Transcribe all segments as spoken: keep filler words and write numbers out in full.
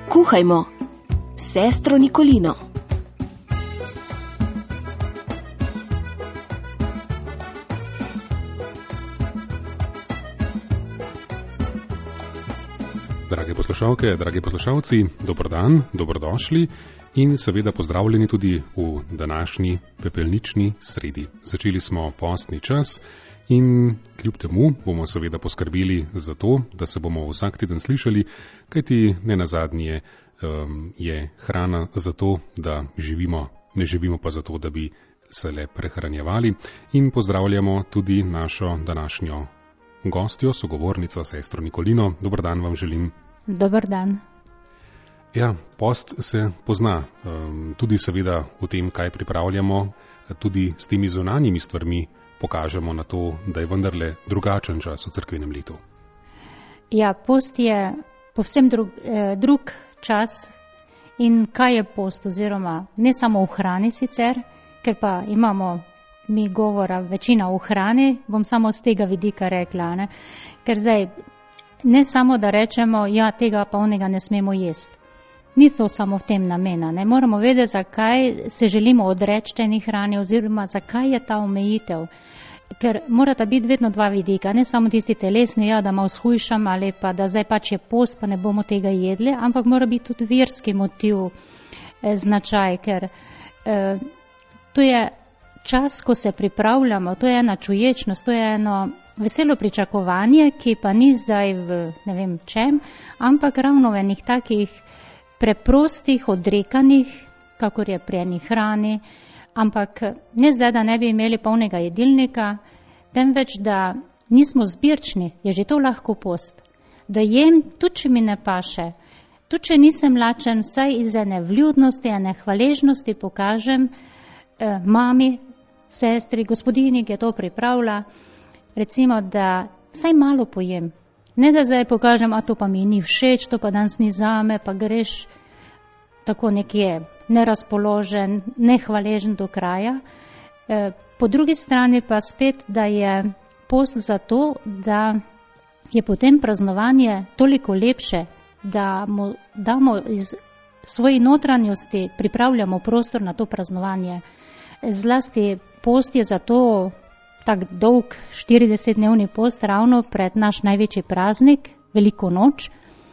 Kuhajmo s sestro Nikolino. Drage poslušalke, dragi poslušalci, dober dan, dobrodošli in seveda pozdravljeni tudi v današnji pepelnični sredi. Začeli smo postni čas in kljub temu bomo seveda poskrbeli za to, da se bomo vsak teden slišali, kajti ne nazadnje um, je hrana za to, da živimo, ne živimo pa za to, da bi se le prehranjevali. In pozdravljamo tudi našo današnjo gostjo, sogovornico, sestro Nikolino. Dober dan vam želim. Dober dan. Ja, post se pozna, um, tudi seveda v tem, kaj pripravljamo, tudi s temi zunanjimi stvarmi pokažemo na to, da je vendarle drugačen čas v cerkvenem letu. Ja, post je povsem drug, eh, drug čas. In kaj je post, oziroma ne samo v hrani sicer, ker pa imamo mi govora večina v hrani, bom samo z tega vidika rekla, ne? Ker zdaj ne samo, da rečemo, ja, tega pa onega ne smemo jesti. Ni to samo v tem namena. Ne moramo vedeti, zakaj se želimo odreči teni hrani oziroma zakaj je ta omejitev. Ker morata biti vedno dva vidika, ne samo tisti telesni, ja, da malo shujšam ali pa da zdaj pač je post, pa ne bomo tega jedli, ampak mora biti tudi verski motiv, eh, značaj, ker eh, to je čas, ko se pripravljamo, to je ena čuječnost, to je eno veselo pričakovanje, ki pa ni zdaj v ne vem čem, ampak ravno v enih takih preprostih, odrekanih, kakor je pri eni hrani, ampak ne zdaj, da ne bi imeli polnega jedilnika, temveč, da nismo zbirčni, je že to lahko post. Da jem, tudi če mi ne paše, tudi če nisem lačen, vsaj iz ene vljudnosti, ene hvaležnosti pokažem eh, mami, sestri, gospodini, ki je to pripravila, recimo, da vsaj malo pojem. Ne da zdaj pokažem, a to pa mi ni všeč, to pa danes ni zame, pa greš tako nekje nerazpoložen, nehvaležen do kraja. E, po drugi strani pa spet, da je post zato, da je potem praznovanje toliko lepše, da mu damo iz svoje notranjosti, pripravljamo prostor na to praznovanje. Zlasti post je zato tak dolg štiridesetdnevni post ravno pred naš največji praznik, Veliko noč,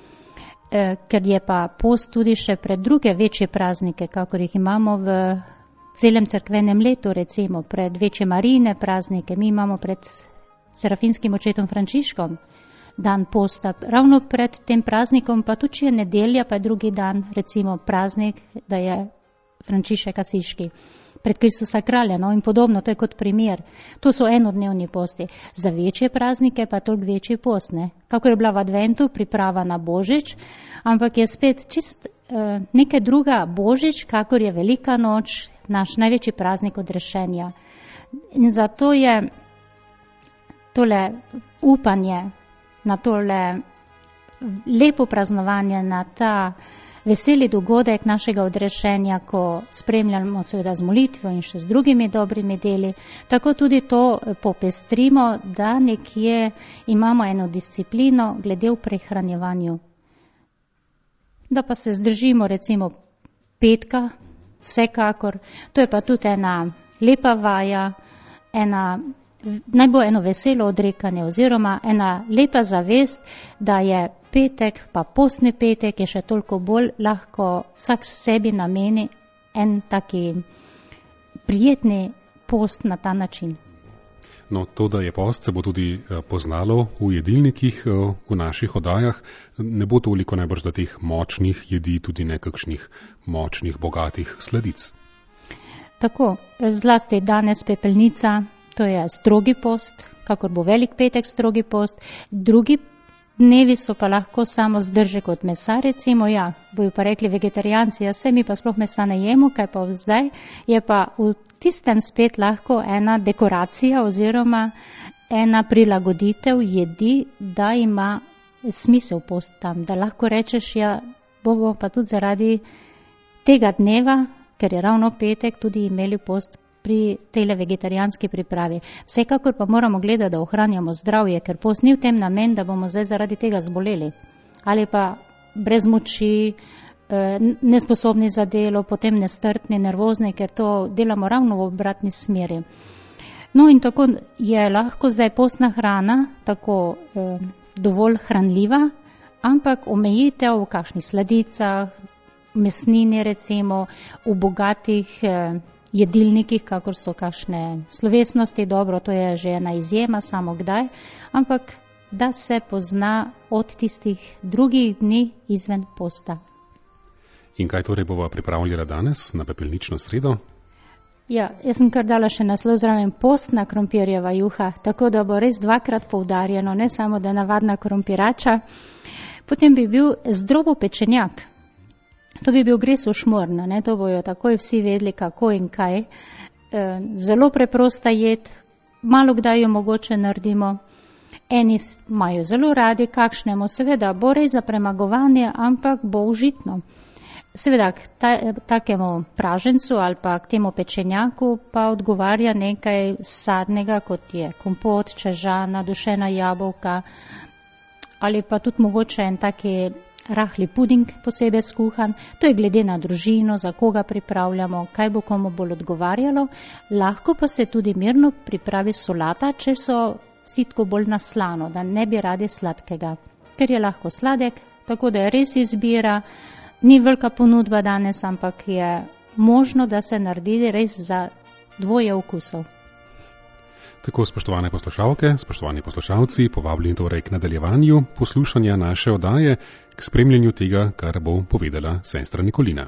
eh, ker je pa post tudi še pred druge večje praznike, kakor jih imamo v celem cerkvenem letu, recimo pred večje Marijine praznike, mi imamo pred Serafinskim očetom Frančiškom dan posta, ravno pred tem praznikom, pa tudi če je nedelja, pa je drugi dan, recimo praznik, da je Frančišek Asiški, pred Kristusa kralja, no in podobno, to je kot primer. To so enodnevni posti. Za večje praznike pa toliko večji post, ne. Kako je bila v adventu priprava na Božič, ampak je spet čist uh, nekaj druga Božič, kakor je Velika noč, naš največji praznik odrešenja. In zato je tole upanje na tole lepo praznovanje, na ta veseli dogodek našega odrešenja, ko spremljamo seveda z molitvo in še z drugimi dobrimi deli, tako tudi to popestrimo, da nekje imamo eno disciplino glede v prehranjevanju. Da pa se zdržimo recimo petka, vsekakor, to je pa tudi ena lepa vaja, ena naj bo eno veselo odrekanje oziroma ena lepa zavest, da je petek, pa postni petek je še toliko bolj lahko vsak sebi nameni en taki prijetni post na ta način. No, to, da je post, se bo tudi poznalo v jedilnikih, v naših oddajah. Ne bo toliko najbrž da teh močnih jedi, tudi nekakšnih močnih, bogatih sladic. Tako, zlasti danes pepelnica, to je strogi post, kakor bo velik petek strogi post, drugi dnevi so pa lahko samo zdržek od mesa, recimo, ja, bojo pa rekli vegetarijanci, ja, se mi pa sploh mesa ne jemo, kaj pa zdaj, je pa v tistem spet lahko ena dekoracija oziroma ena prilagoditev jedi, da ima smisel post tam, da lahko rečeš, ja, bomo pa tudi zaradi tega dneva, ker je ravno petek, tudi imeli post pri tele vegetarijanski pripravi. Vsekakor pa moramo gledati, da ohranjamo zdravje, ker post ni v tem namen, da bomo zdaj zaradi tega zboleli. Ali pa brez moči, nesposobni za delo, potem nestrpni, nervozni, ker to delamo ravno v obratni smeri. No in tako je lahko zdaj postna hrana tako eh, dovolj hranljiva, ampak omejitev v kakšnih sladicah, mesnini recimo, v bogatih eh, jedilnikih, kakor so kakšne slovesnosti, dobro, to je že ena izjema, samo kdaj, ampak da se pozna od tistih drugih dni izven posta. In kaj torej bova pripravljala danes na pepelnično sredo? Ja, jaz sem kar dala še naslov zraven postna krompirjeva juha, tako da bo res dvakrat poudarjeno, ne samo da navadna krompirača. Potem bi bil zdrobo pečenjak. To bi bil gres v šmorno, ne? To bojo takoj vsi vedeli, kako in kaj. E, zelo preprosta jed, malo kdaj jo mogoče naredimo. Eni imajo zelo radi, kakšnemu seveda bo res za premagovanje, ampak bo užitno. Seveda, ta, takemu pražencu ali pa k temu pečenjaku pa odgovarja nekaj sadnega, kot je kompot, čežana, dušena jabolka ali pa tudi mogoče en taki rahli puding posebej skuhan. To je glede na družino, za koga pripravljamo, kaj bo komu bolj odgovarjalo. Lahko pa se tudi mirno pripravi solata, če so sitko bolj na slano, da ne bi radi sladkega, ker je lahko sladek, tako da je res izbira. Ni velika ponudba danes, ampak je možno, da se naredi res za dvoje okusov. Tako, spoštovane poslušalke, spoštovani poslušalci, povabljeni torej k nadaljevanju poslušanja naše oddaje, k spremljanju tega, kar bo povedala sestra Nikolina.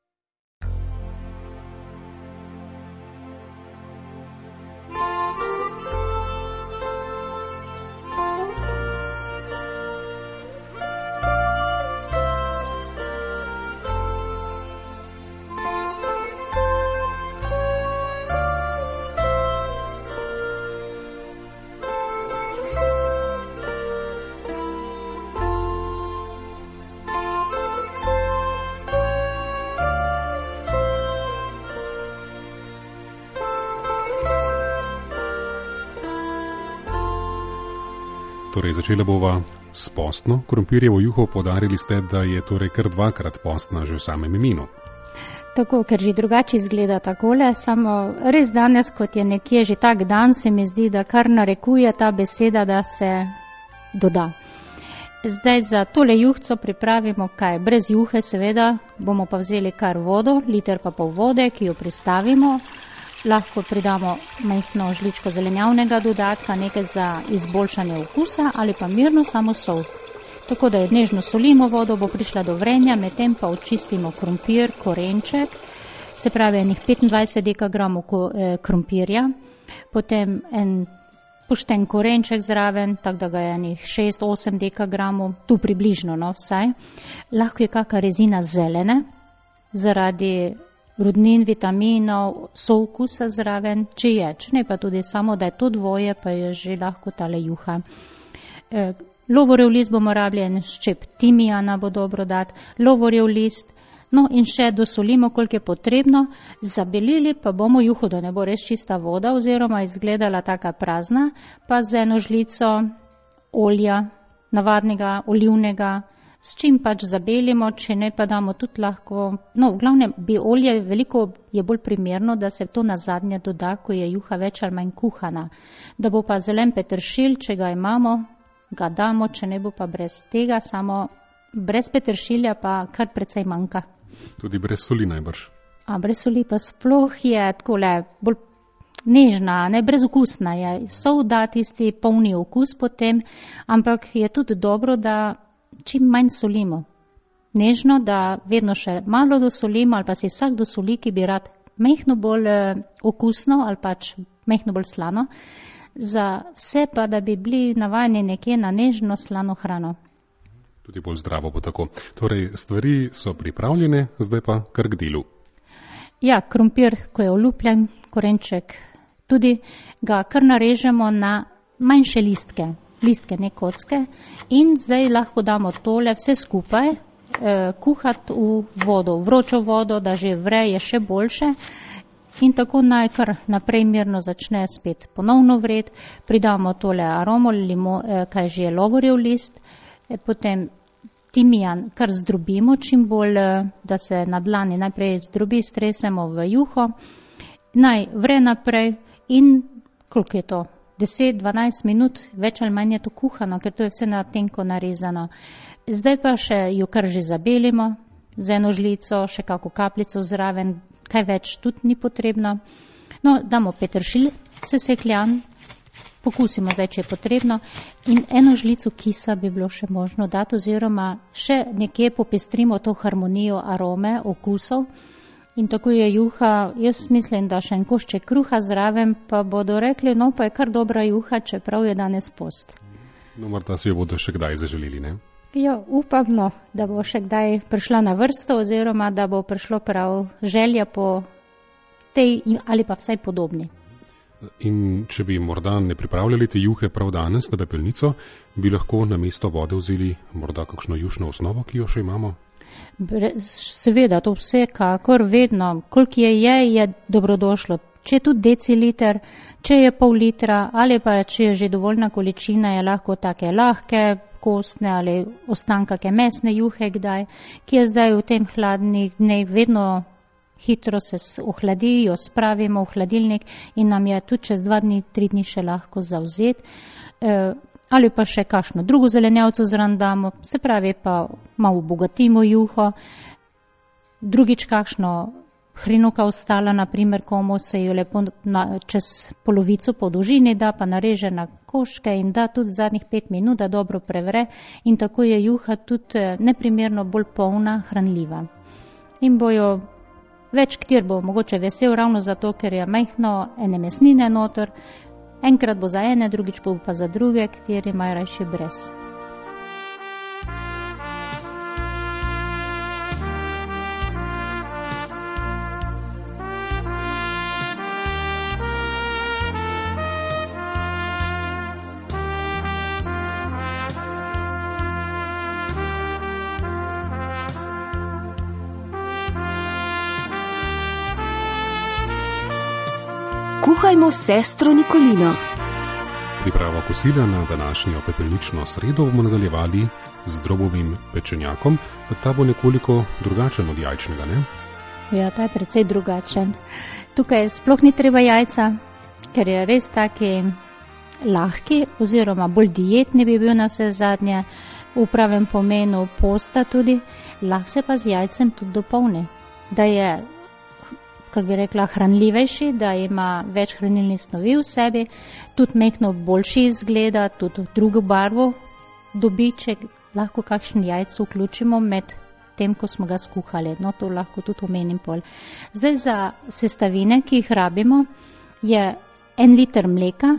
Torej, začela bova s postno krompirjevo juho, poudarili ste, da je torej kar dvakrat postna že v samem imenu. Tako, ker že drugače izgleda takole, samo res danes, kot je nekje že tak dan, se mi zdi, da kar narekuje ta beseda, da se doda. Zdaj za tole juhco pripravimo kaj? Brez juhe seveda, bomo pa vzeli kar vodo, liter pa pol vode, ki jo pristavimo. Lahko pridamo majhno žličko zelenjavnega dodatka, nekaj za izboljšanje okusa ali pa mirno samo sol. Tako da nežno solimo vodo, bo prišla do vrenja, medtem pa očistimo krompir, korenček, se pravi enih petindvajset dekagramov krompirja, potem en pošten korenček zraven, tako da ga je enih šest osem dekagramov, tu približno, no vsaj. Lahko je kakšna rezina zelene, zaradi rudnin, vitaminov, soukusa zraven, če je, če ne pa tudi samo, da je to dvoje, pa je že lahko tale juha. E, lovorjev list bomo rabili, en ščep timijana bo dobro dati, lovorjev list, no in še dosolimo, koliko je potrebno, zabelili pa bomo juho, da ne bo res čista voda oziroma izgledala taka prazna, pa z eno žlico olja, navadnega, olivnega, s čim pač zabelimo, če ne pa damo tudi lahko, no v glavnem bi olje veliko je bolj primerno, da se to na zadnje doda, ko je juha več ali manj kuhana. Da bo pa zelen peteršilj, če ga imamo, ga damo, če ne bo pa brez tega, samo brez peteršilja pa kar precej manjka. Tudi brez soli najbrž. A brez soli pa sploh je takole bolj nežna, ne brezokusna je. Sol da tisti polni okus potem, ampak je tudi dobro, da čim manj solimo. Nežno, da vedno še malo dosolimo ali pa si vsak dosoli, ki bi rad mehno bolj eh, okusno ali pač mehno bolj slano. Za vse pa, da bi bili navajeni nekje na nežno slano hrano. Tudi bolj zdravo bo tako. Torej, stvari so pripravljene, zdaj pa kar k delu. Ja, krompir, ko je olupljen, korenček, tudi ga kar narežemo na manjše listke. listke, ne kocke, in zdaj lahko damo tole vse skupaj eh, kuhati v vodo, vročo vodo, da že vre, je še boljše in tako naj kar naprej mirno začne spet ponovno vret, pridamo tole aromo, limo, eh, kaj že je lovorjev list, eh, potem timijan kar zdrobimo čim bolj, da se na dlani najprej zdrobi, stresemo v juho, naj vre naprej in koliko je to? deset do dvanajst minut, več ali manj je to kuhano, ker to je vse na tenko narezano. Zdaj pa še jo kar že zabelimo z eno žlico, še kako kapljico zraven, kaj več tudi ni potrebno. No, damo peteršilj sesekljan, pokusimo zdaj, če je potrebno, in eno žlico kisa bi bilo še možno dati, oziroma še nekje popestrimo to harmonijo arome, okusov. In tako je juha, jaz mislim, da še en košček kruha zraven, pa bodo rekli, no pa je kar dobra juha, čeprav je danes post. No, morda si jo bodo še kdaj zaželili, ne? Ja, upam, no, da bo še kdaj prišla na vrsto, oziroma da bo prišlo prav želja po tej ali pa vsaj podobni. In če bi morda ne pripravljali te juhe prav danes na pepelnico, bi lahko na mesto vode vzeli morda kakšno jušno osnovo, ki jo še imamo? Seveda, to vsekakor vedno, koliko je je, je dobrodošlo. Če je tudi deciliter, če je pol litra ali pa če je že dovoljna količina, je lahko take lahke, kostne ali ostankake mesne juhe kdaj, ki je zdaj v tem hladnih dneh vedno hitro se ohladi, jo spravimo v hladilnik in nam je tudi čez dva dni, tri dni še lahko zavzeti. E, ali pa še kakšno drugo zelenjavco zraven damo, se pravi pa malo obogatimo juho, drugič kakšno hrinuka ostala, naprimer komu se jo lepo na, čez polovico po dolžini da, pa nareže na koške in da tudi zadnjih pet minut, da dobro prevre in tako je juha tudi neprimerno bolj polna, hranljiva. In bojo več, kjer bo mogoče vesel ravno zato, ker je majhno ene mesnine noter, enkrat bo za ene, drugič bo pa za druge, kateri imajo rajši brez. Kuhajmo s sestro Nikolino. Pripravo kosila na današnjo pepelnično sredo bomo nadaljevali z drobovim pečenjakom. Ta bo nekoliko drugačen od jajčnega, ne? Ja, ta je precej drugačen. Tukaj sploh ni treba jajca, ker je res taki lahki oziroma bolj dietni bi bil na vse zadnje, v pravem pomenu posta tudi, lahko se pa z jajcem tudi dopolni, da je, kako bi rekla, hranljivejši, da ima več hranilnih snovi v sebi, tudi mehko boljši izgleda, tudi drugo barvo dobi, če lahko kakšen jajc vključimo med tem, ko smo ga skuhali. No, to lahko tudi omenim pol. Zdaj za sestavine, ki jih rabimo, je en liter mleka,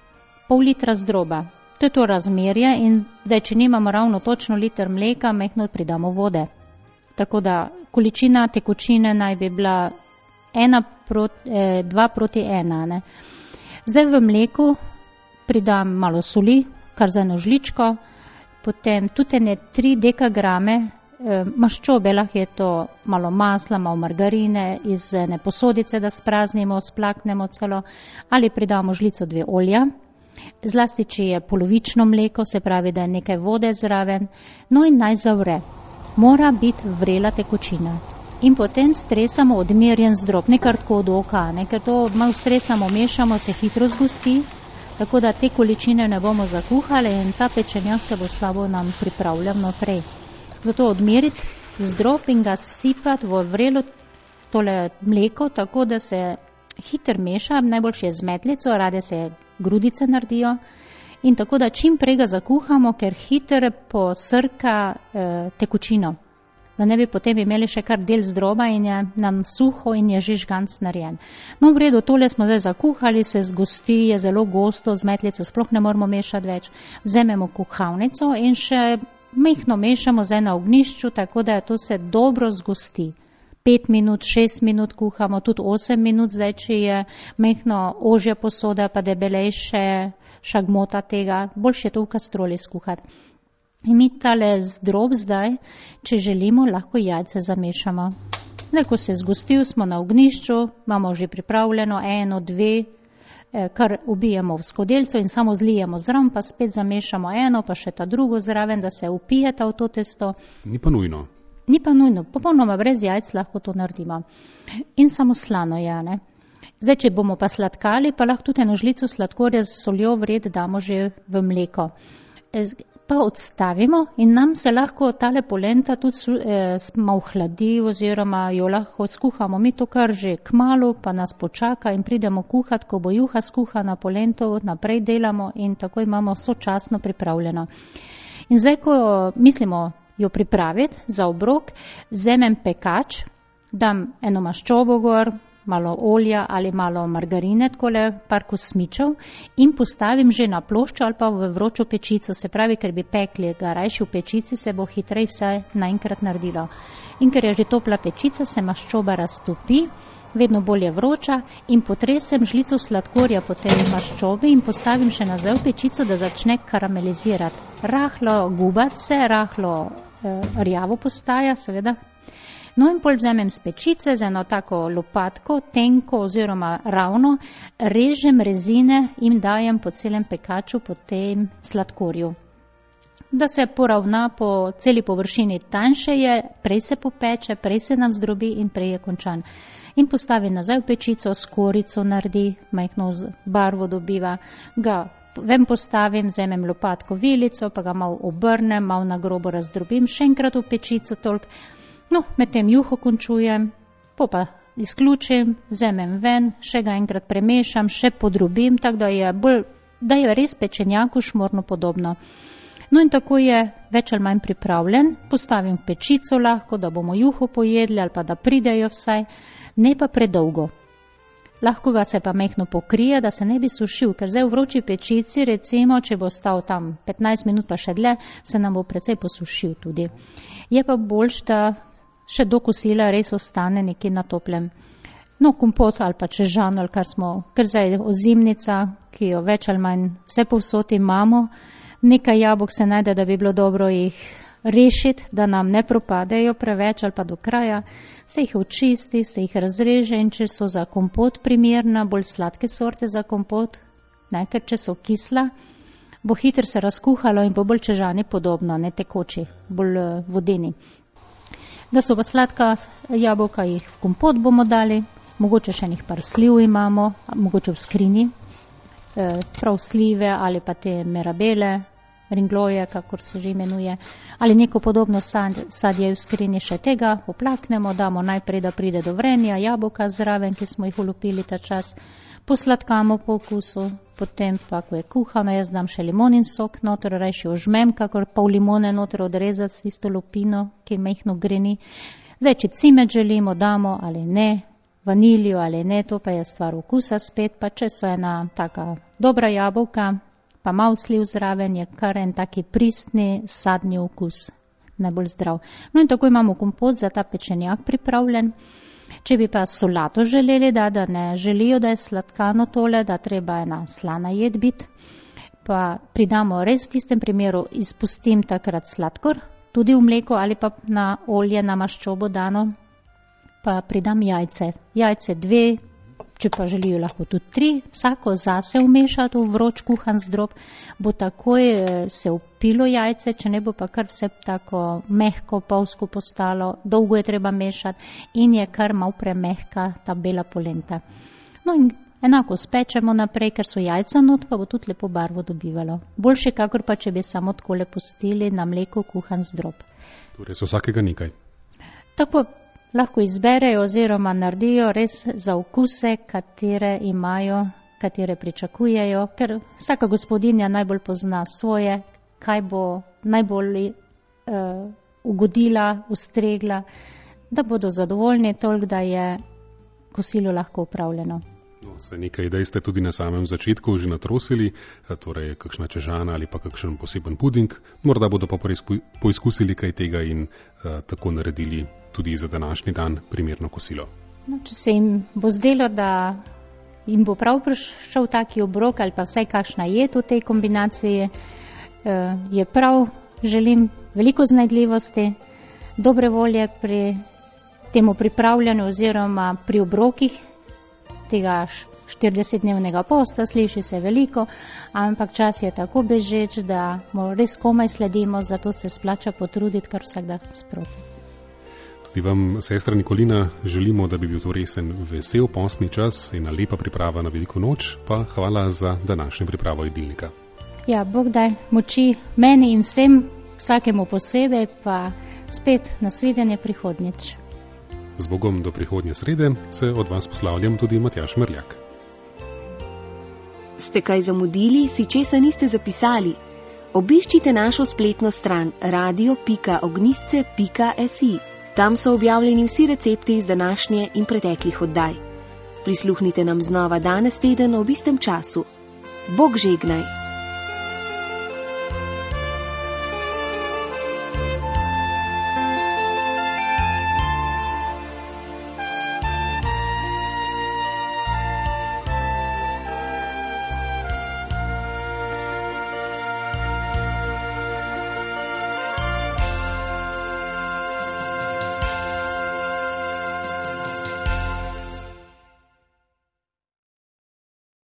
pol litra zdroba. To je to razmerje in zdaj, če nimamo ravno točno liter mleka, mehko pridamo vode. Tako da količina tekočine naj bi bila ena proti, eh, dva proti ena. Ne. Zdaj v mleku pridam malo soli, kar za eno žličko, potem tudi ene tri dekagrame eh, maščobe, lahko je to malo masla, malo margarine iz ene posodice, da spraznimo, splaknemo celo, ali pridamo žlico dve olja, zlasti, če je polovično mleko, se pravi, da je nekaj vode zraven, no in naj zavre. Mora biti vrela tekočina. In potem stresamo odmerjen zdrob, ne kar tako od oka, ne, ker to malo stresamo, mešamo, se hitro zgosti, tako da te količine ne bomo zakuhali in ta pečenjak se bo slabo nam pripravljal naprej. Zato odmeriti zdrob in ga sipati v vrelo tole mleko, tako da se hitro meša, najboljše je z metlico, rade se grudice naredijo in tako da čim prej ga zakuhamo, ker hitro posrka eh, tekočino. Da ne bi potem imeli še kar del zdroba in je nam suho in je že žganc narejen. No, v redu, tole smo zdaj zakuhali, se zgosti, je zelo gosto, z metlico sploh ne moramo mešati več. Vzememo kuhalnico in še mehko mešamo zdaj na ognjišču, tako da to se dobro zgosti. Pet minut, šest minut kuhamo, tudi osem minut, zdaj, če je mehko ožja posoda, pa debelejše šagmota tega, boljše je to v kastroli skuhati. In mi tale zdrob zdaj, če želimo, lahko jajce zamešamo. Zdaj, ko se je zgostil, smo na ognjišču, imamo že pripravljeno eno, dve kar ubijemo v skodelico in samo zlijemo zraven, pa spet zamešamo eno, pa še ta drugo zraven, da se upijeta v to testo. Ni pa nujno. Ni pa nujno, popolnoma brez jajc lahko to naredimo. In samo slano je, ne. Zdaj, če bomo pa sladkali, pa lahko tudi eno žlico sladkorja z soljo vred damo že v mleko. Pa odstavimo in nam se lahko tale polenta tudi eh, malo hladi oziroma jo lahko skuhamo. Mi to kar že kmalu, pa nas počaka in pridemo kuhat, ko bo juha skuhana polento, naprej delamo in tako imamo sočasno pripravljeno. In zdaj, ko mislimo jo pripraviti za obrok, vzamem pekač, dam eno maščobo gor, malo olja ali malo margarine, takole par kosmičev in postavim že na ploščo ali pa v vročo pečico, se pravi, ker bi pekli ga rajši v pečici, se bo hitrej vse naenkrat naredilo. In ker je že topla pečica, se maščoba raztopi, vedno bolje vroča in potresem žlico sladkorja po tej maščobi in postavim še nazaj v pečico, da začne karamelizirati. Rahlo gubat se, rahlo eh, rjavo postaja, seveda. No in pol vzamem z pečice z eno tako lopatko, tenko oziroma ravno, režem rezine in dajem po celem pekaču po tem sladkorju. Da se poravna po celi površini tanjše je, prej se popeče, prej se nam zdrobi in prej je končan. In postavi nazaj v pečico, skorico naredi, majhno barvo dobiva, ga ven postavim, vzamem lopatko vilico, pa ga malo obrnem, malo na grobo razdrobim, še enkrat v pečico toliko. No, medtem juho končujem, po pa izključim, vzamem ven, še ga enkrat premešam, še podrobim, tako da je, bolj, da je res pečenjaku šmorno podobno. No in tako je več ali manj pripravljen, postavim v pečico lahko, da bomo juho pojedli ali pa da pridejo vsaj, ne pa predolgo. Lahko ga se pa mehno pokrije, da se ne bi sušil, ker zdaj v vroči pečici, recimo, če bo stal tam petnajst minut pa še dlje, se nam bo precej posušil tudi. Je pa boljš, da še do kosila res ostane nekje na toplem. No, kompot ali pa čežan, ali kar smo, ker zdaj ozimnica, ki jo več ali manj vse povsod imamo, nekaj jabolk se najde, da bi bilo dobro jih rešiti, da nam ne propadejo preveč ali pa do kraja, se jih očisti, se jih razreže in če so za kompot primerna, bolj sladke sorte za kompot, ne, ker če so kisla, bo hitro se razkuhalo in bo bolj čežani podobno, ne tekoči, bolj uh, vodeni. Da so pa sladka jabolka, jih v kompot bomo dali, mogoče še nekaj par sliv imamo, mogoče v skrini, eh, prav slive ali pa te merabele, ringloje, kakor se že imenuje, ali neko podobno sad, sadje v skrini, še tega oplaknemo, damo najprej, da pride do vrenja, jabolka zraven, ki smo jih olupili ta čas, posladkamo po okusu, potem pa, ko je kuhano, jaz dam še limonin sok noter, rajši ožmem, kakor pol limone noter odrezati s tisto lupino, ki mehno greni. Zdaj, če cimet želimo, damo ali ne, vaniljo ali ne, to pa je stvar okusa spet, pa če so ena taka dobra jabolka, pa malo sliv zraven, je kar en taki pristni sadni okus, najbolj zdrav. No in tako imamo kompot za ta pečenjak pripravljen. Če bi pa solato želeli, da, da ne želijo, da je sladkano tole, da treba ena slana jed biti, pa pridamo res v tistem primeru, izpustim takrat sladkor, tudi v mleko ali pa na olje, na maščobo dano, pa pridam jajce. Jajce dve, če pa želijo lahko tudi tri, vsako zase vmešati v vroč kuhan zdrob, bo takoj se upilo jajce, če ne bo pa kar vse tako mehko, polsko postalo, dolgo je treba mešati in je kar malo premehka ta bela polenta. No in enako spečemo naprej, ker so jajca not, pa bo tudi lepo barvo dobivalo. Boljše, kakor pa, če bi samo takole pustili na mleko kuhan zdrob. Torej so vsakega nekaj. Tako lahko izberejo oziroma naredijo res za okuse, katere imajo, katere pričakujejo, ker vsaka gospodinja najbolj pozna svoje, kaj bo najbolj uh, ugodila, ustregla, da bodo zadovoljni toliko, da je kosilo lahko upravljeno. No, se nekaj idej ste tudi na samem začetku že natrosili, torej kakšna čežana ali pa kakšen poseben puding, morda bodo pa poizkusili kaj tega in uh, tako naredili tudi za današnji dan primerno kosilo. No, če se jim bo zdelo, da jim bo prav prišel taki obrok ali pa vsaj kakšna jed v tej kombinaciji, uh, je prav, želim veliko znajdljivosti, dobre volje pri temu pripravljanju oziroma pri obrokih, tega štiridesetdnevnega posta, sliši se veliko, ampak čas je tako bežeč, da mu res komaj sledimo, zato se splača potruditi kar vsak dan sproti. Tudi vam, sestra Nikolina, želimo, da bi bil to resen vesel postni čas in lepa priprava na veliko noč, pa hvala za današnjo pripravo jedilnika. Ja, Bog daj moči meni in vsem, vsakemu posebej, pa spet nasvidenje prihodnjič. Z Bogom do prihodnje srede se od vas poslavljam tudi Matjaž Mrljak. Ste kaj zamudili, si česa niste zapisali? Obiščite našo spletno stran radio pika ognjisce pika si. Tam so objavljeni vsi recepti iz današnje in preteklih oddaj. Prisluhnite nam znova danes teden ob istem času. Bog žegnaj!